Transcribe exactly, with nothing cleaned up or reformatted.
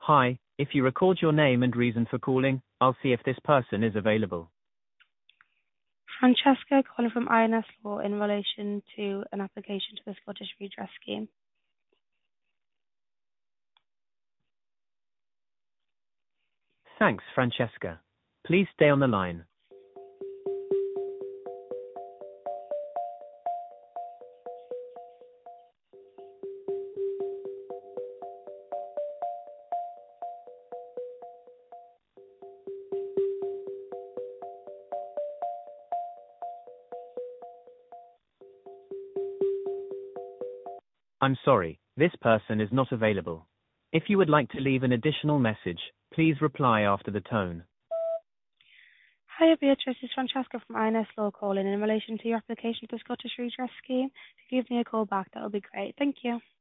Hi, if you record your name and reason for calling, I'll see if this person is available. Francesca calling from I N S Law in relation to an application to the Scottish Redress Scheme. Thanks, Francesca. Please stay on the line. I'm sorry, this person is not available. If you would like to leave an additional message, please reply after the tone. Hi, Beatrice. It's Francesca from I N S Law calling in relation to your application to the Scottish Redress Scheme. If you give me a call back, that would be great. Thank you.